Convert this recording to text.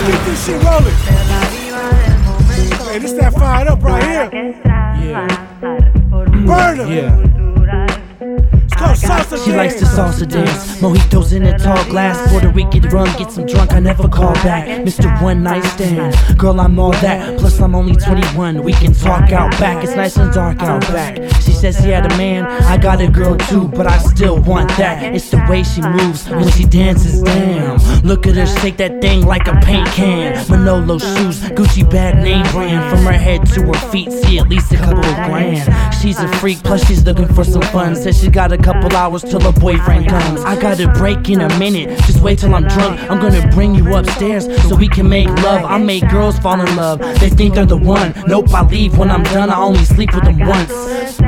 Keep this shit rolling. Hey, this that fired up right here. Burn 'em. Yeah. She likes to salsa dance, mojitos in a tall glass, Puerto Rican rum, get some drunk, I never call back. Mr. One Night Stand, girl I'm all that, plus I'm only 21, we can talk out back, it's nice and dark out back. She says she had a man, I got a girl too, but I still want that. It's the way she moves when she dances, damn. Look at her shake that thing like a paint can. Manolo shoes, Gucci bag, name brand. From her head to her feet, see at least a couple of grand. She's a freak, plus she's looking for some fun. Says she got a couple hours till her boyfriend comes. I got a break in a minute, just wait till I'm drunk. I'm gonna bring you upstairs so we can make love. I make girls fall in love, they think I'm the one. Nope, I leave when I'm done, I only sleep with them once.